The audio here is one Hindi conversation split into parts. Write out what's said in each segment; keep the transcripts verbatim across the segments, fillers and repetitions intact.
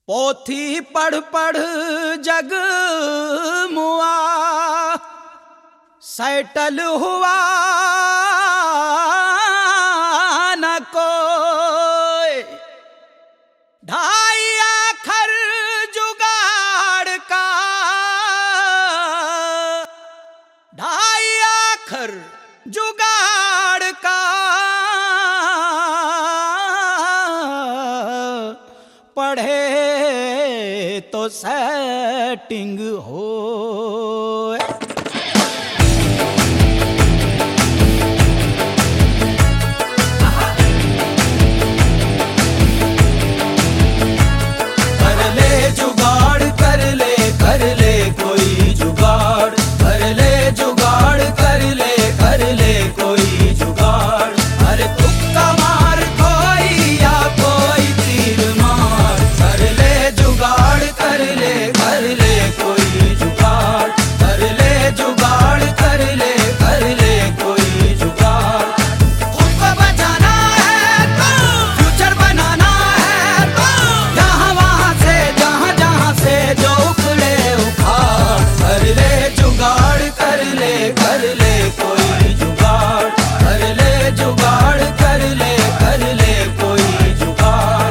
पोथी पढ़ पढ़ जग मुआ, सैटल हुआ न कोई। ढाई आखर जुगाड़ का, ढाई आखर जुगाड़ का, पढ़े तो सेटिंग हो। कर ले जुगाड़, कर ले कर ले कोई जुगाड़, कर ले जुगाड़, कर ले कर ले कोई जुगाड़। अरे तुक्का मार कोई या कोई तीर मार, कर ले जुगाड़, कर ले कर ले कोई जुगाड़, कर ले जुगाड़, कर ले कर ले कोई जुगाड़। खुद को बचाना है तो फ्यूचर बनाना है तो, यहाँ वहाँ से जहाँ जहाँ से जो उखड़े उखाड़। कर ले जुगाड़, कर ले कर ले कोई जुगाड़, कर ले जुगाड़, कर ले कर ले कोई जुगाड़।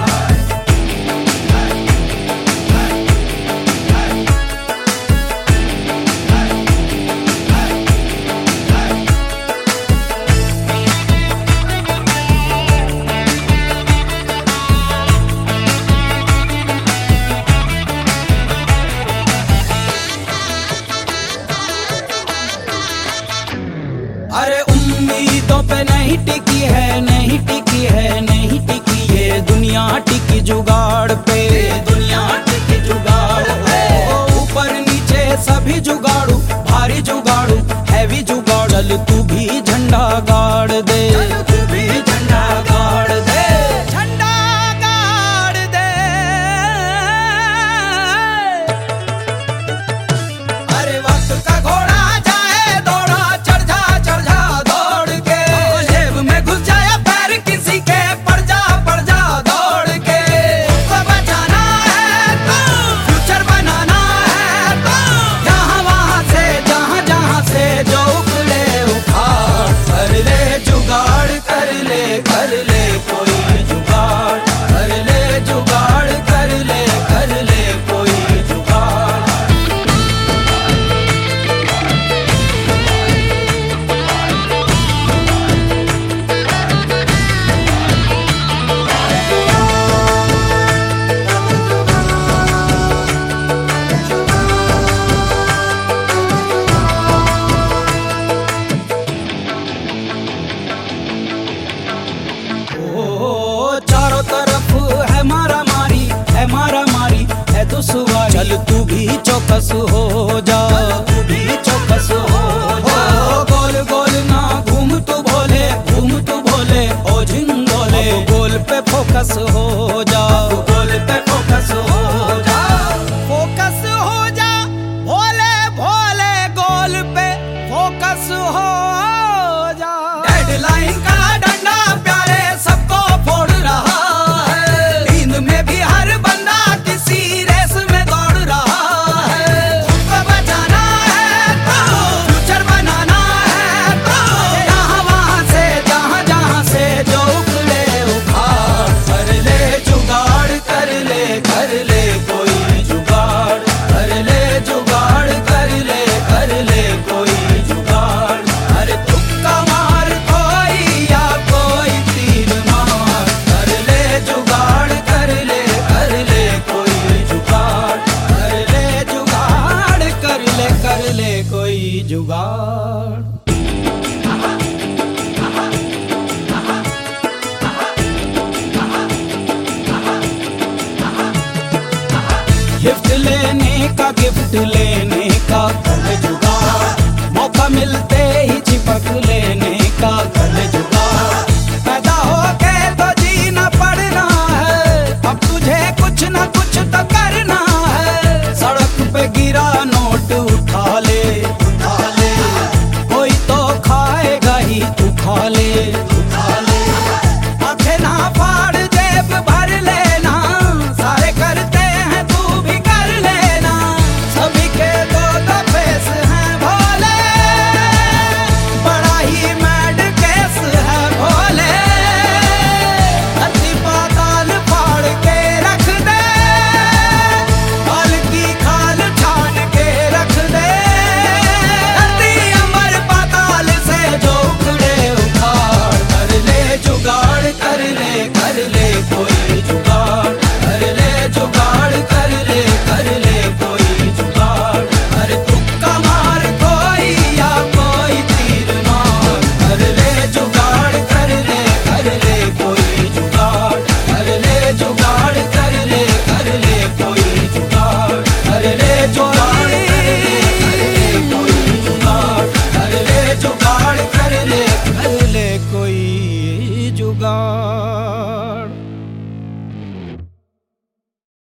अरे उम्मीदों पे नहीं टिकी है, नहीं टिकी है, नहीं टिकी ये दुनिया, टिकी जुगाड़ पे, दुनिया टिकी जुगाड़ पे। ऊपर नीचे सभी जुगाड़ू, भारी जुगाड़ू, हैवी जुगाड़। चल तू भी झंडा गाड़ दे, तू भी झंडा गाड़ दे, झंडा गाड़ दे। अरे वक्त का घोड़ा जाए दौड़ा, चढ़ जा चढ़ जा दौड़ के, जेब में घुस जाए पैर किसी के, पड़ जा पड़ जा दौड़ के। को बचाना है तो फ्यूचर बनाना है तो, यहाँ वहाँ से जहाँ जहाँ से जो उखड़े उखाड़। कर ले जुगाड़, कर ले कर ले कोई जुगाड़, कर ले जुगाड़, कर ले कर ले कोई जुगाड़। ओ चारों तरफ है मारा मारी, है मारा मारी, है दुश्वारी। चल तू भी चौकस हो जा, तू भी चौकस हो जा। गोल गोल ना घूम तू भोले, घूम तू भोले, ओ झिंगोले। गोल पे फोकस हो जा, गोल पे फोकस हो जा, फोकस हो जा। भोले भोले गोल पे फोकस हो जा। डेडलाइन का डंडा प्यारे सबको फोड़ रहा है, नींद में भी हर बंदा किसी रेस में दौड़ रहा है। खुद को बचाना है तो फ्यूचर बनाना है तो, यहाँ वहाँ से जहाँ जहाँ से जो उखड़े उखाड़। कर ले जुगाड़, कर ले कर ले कोई जुगाड़, कर ले जुगाड़, कर ले कर ले कोई जुगाड़। अरे तुक्का मार कोई या कोई तीर मार, कर ले जुगाड़, कर ले कर ले कोई जुगाड़, कर ले जुगाड़, कर ले कर ले कोई जुगाड़। गिफ्ट लेने का, गिफ्ट लेने का कर जुगाड़, मौका मिलते ही चिपक लेने का।